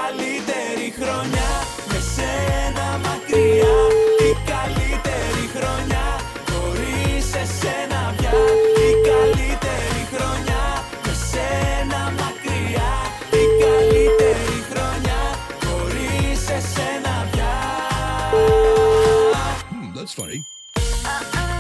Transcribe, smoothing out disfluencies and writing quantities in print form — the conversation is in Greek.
καλύτερη χρονιά με σένα μακριά. Η καλύτερη χρονιά χωρίς εσένα πια. Η καλύτερη χρονιά με σένα μακριά. Η καλύτερη χρονιά χωρίς εσένα πια. That's funny.